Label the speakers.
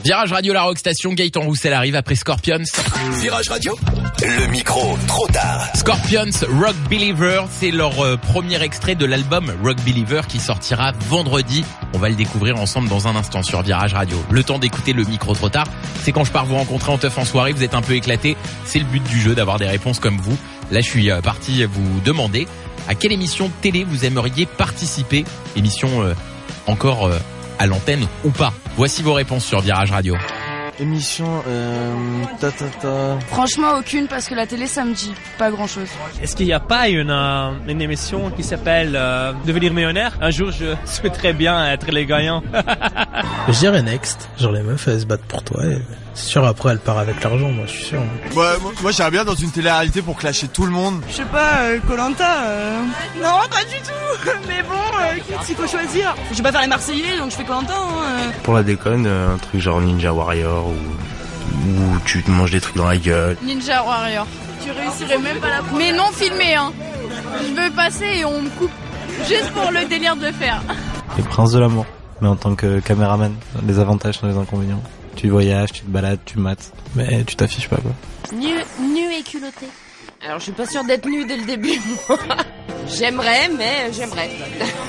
Speaker 1: Virage Radio, la Rock Station, Gaëtan Roussel arrive après Scorpions.
Speaker 2: Virage Radio, le micro, trop tard.
Speaker 1: Scorpions, Rock Believer, c'est leur premier extrait de l'album Rock Believer qui sortira vendredi. On va le découvrir ensemble dans un instant sur Virage Radio. Le temps d'écouter le micro trop tard, c'est quand je pars vous rencontrer en teuf en soirée, vous êtes un peu éclatés. C'est le but du jeu, d'avoir des réponses comme vous. Là, je suis parti vous demander à quelle émission de télé vous aimeriez participer. Émission encore à l'antenne ou pas. Voici vos réponses sur Virage Radio.
Speaker 3: Émission,
Speaker 4: Franchement, aucune, parce que la télé, ça me dit pas grand-chose.
Speaker 5: Est-ce qu'il n'y a pas une émission qui s'appelle Devenir millionnaire? Un jour, je souhaiterais bien être les gagnants.
Speaker 6: Je dirais Next. Genre les meufs, elles se battent pour toi et c'est sûr, après, elle part avec l'argent, moi, je suis sûr.
Speaker 3: Moi, j'aimerais bien dans une télé-réalité pour clasher tout le monde.
Speaker 7: Je sais pas, Koh-Lanta, Non, pas du tout. Mais bon, s'il faut choisir. Je vais pas faire les Marseillais, donc je fais Koh-Lanta.
Speaker 8: Pour la déconne, un truc genre Ninja Warrior où tu te manges des trucs dans la gueule.
Speaker 4: Ninja Warrior. Tu réussirais même pas la première. Mais non filmé, hein. Je veux passer et on me coupe. Juste pour le délire de le faire.
Speaker 9: Les Princes de l'amour. Mais en tant que caméraman, les avantages sont les inconvénients. Tu voyages, tu te balades, tu mates, mais tu t'affiches pas, quoi.
Speaker 4: Nu et culotté. Alors je suis pas sûre d'être nue dès le début. J'aimerais, mais j'aimerais.